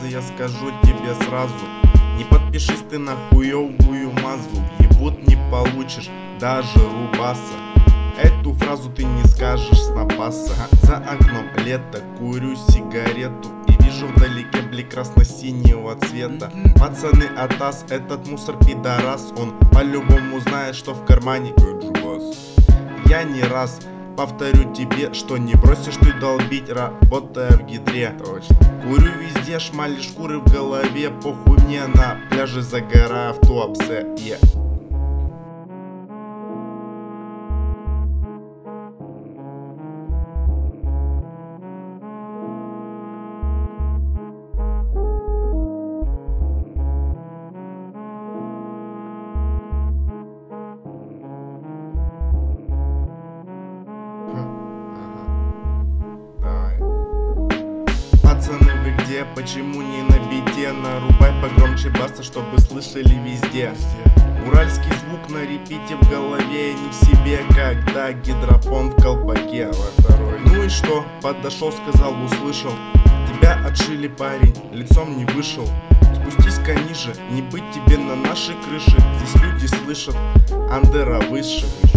я скажу тебе сразу: не подпишись ты на хуёвую мазу, ебут не получишь даже рубаса. Эту фразу ты не скажешь с напаса. За окном лето, курю сигарету и вижу вдалеке блик красно-синего цвета. Пацаны, атас, этот мусор пидорас, он по-любому знает, что в кармане Кэджубас. Я не раз повторю тебе, что не бросишь ты долбить, работая в гидре. Точно. Курю везде, шмали шкуры в голове, похуй мне на пляже, загораю в Туапсе. Пацаны, вы где? Почему не на бите? Нарубай погромче баса, чтобы слышали везде. Уральский звук на репите в голове, не в себе, когда гидропон в колпаке. Ну и что? Подошел, сказал, услышал. Тебя отшили, парень, лицом не вышел. Спустись-ка ниже, не быть тебе на нашей крыше. Здесь люди слышат, Андера выше.